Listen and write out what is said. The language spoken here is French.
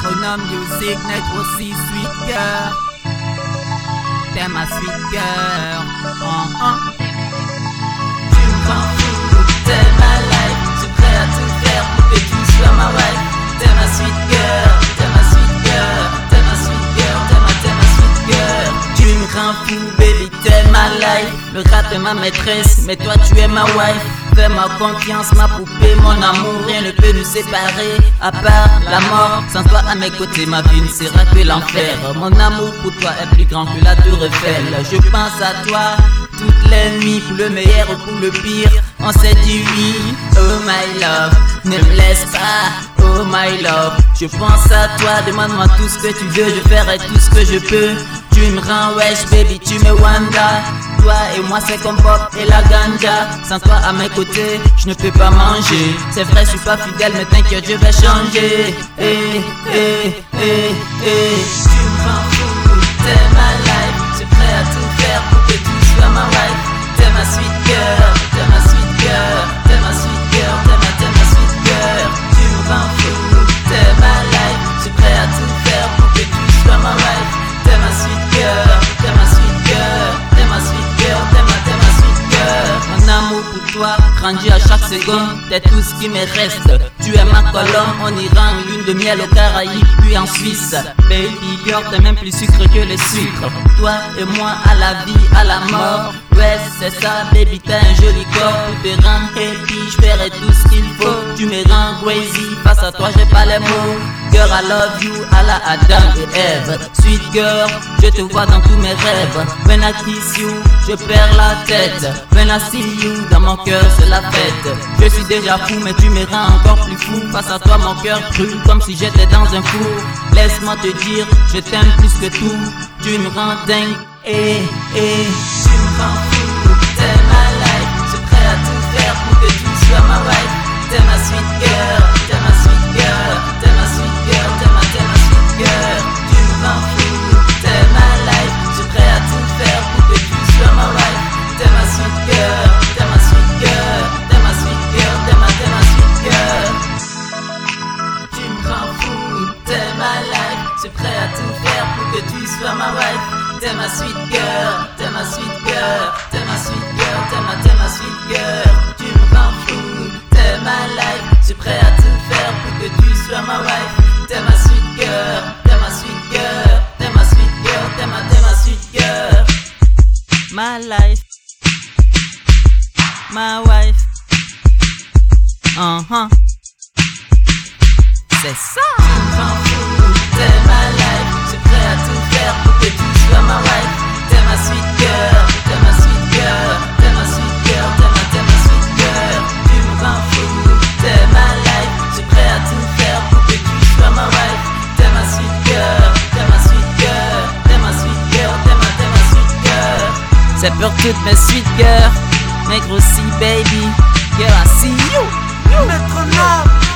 Bonhomme music, naître aussi sweet girl. T'es ma sweet girl. Tu me rends fou, t'es ma life. Je suis prêt à tout faire pour que tu sois ma wife. T'es ma sweet girl, t'es ma sweet girl, t'es ma sweet girl, t'es ma sweet girl. Tu me rends fou, baby, t'es ma life. Le rap est ma maîtresse, mais toi tu es ma wife. Fais-moi confiance, ma poupée, mon amour, rien ne peut nous séparer, à part la mort. Sans toi à mes côtés, ma vie ne sera que l'enfer. Mon amour pour toi est plus grand que la tour Eiffel. Je pense à toi toutes les nuits, pour le meilleur ou pour le pire. On s'est dit oui, oh my love, ne me laisse pas, oh my love. Je pense à toi, demande-moi tout ce que tu veux, je ferai tout ce que je peux. Tu me rends wesh baby, tu me wanda. Toi et moi c'est comme Pop et la ganja. Sans toi à mes côtés, je ne peux pas manger. C'est vrai je suis pas fidèle mais t'inquiète je vais changer. Tu me rends fou, t'es ma life. Je suis prêt à tout faire pour que tu sois ma wife. T'es ma sweet girl, t'es ma sweet girl, t'es ma sweet girl, t'es ma sweet girl. Tu me rends fou, t'es ma life. Je suis prêt à tout faire pour que tu sois ma wife. T'es ma sweet girl, t'es ma sweet girl, t'es ma sweet girl, t'es ma sweet girl. Mon amour pour toi grandit à chaque seconde, t'es tout ce qui me reste. Tu es ma colonne, on ira en lune de miel aux Caraïbes puis en Suisse. Baby girl, t'es même plus sucre que le sucre. Toi et moi à la vie, à la mort. Ouais c'est ça baby, t'as un joli corps. Pour te rendre happy, je ferai tout ce qu'il faut. Tu me rends crazy, face à toi j'ai pas les mots. Girl I love you, à la Adam et Eve. Sweet girl, je te vois dans tous mes rêves. When I kiss you, je perds la tête. When I see you, dans mon cœur c'est la fête. Je suis déjà fou mais tu me rends encore plus fou. Face à toi mon cœur brûle comme si j'étais dans un four. Laisse-moi te dire, je t'aime plus que tout. Tu me rends dingue, Tu me rends fou, t'es ma life. Je suis prêt à tout faire pour que tu sois ma wife. T'es ma sweet girl, t'es ma sweet girl, t'es ma sweet girl, t'es ma sweet girl. Tu me rends fou, t'es ma life. Je suis prêt à tout faire pour que tu sois ma wife. T'es ma sweet girl, t'es ma sweet girl, t'es ma sweet girl, t'es ma sweet girl. Tu me rends fou, t'es ma life. Je suis prêt à tout faire pour que tu sois ma wife. T'es ma sweet girl, t'es ma sweet girl, t'es ma sweet girl, t'es ma sweet girl. Tu me rends fou, t'es ma life. Je suis prêt à tout faire pour que tu sois ma wife. T'es ma sweet girl, t'es ma sweet girl, t'es ma sweet girl, t'es ma sweet girl. my life, my wife. C'est ça. Tu me rends fou, t'es ma life. Je suis prêt à tout faire pour que tu sois ma wife. T'es ma sweet girl, t'es ma sweet girl, t'es ma sweet girl, t'es ma sweet girl. Tu me rends fou, t'es ma life. Je suis prêt à tout faire pour que tu sois ma wife. T'es ma sweet girl, t'es ma sweet girl, t'es ma sweet girl, t'es ma sweet girl. C'est pour toutes mes sweet girls, mais aussi baby, girl I see you. Maître Nam.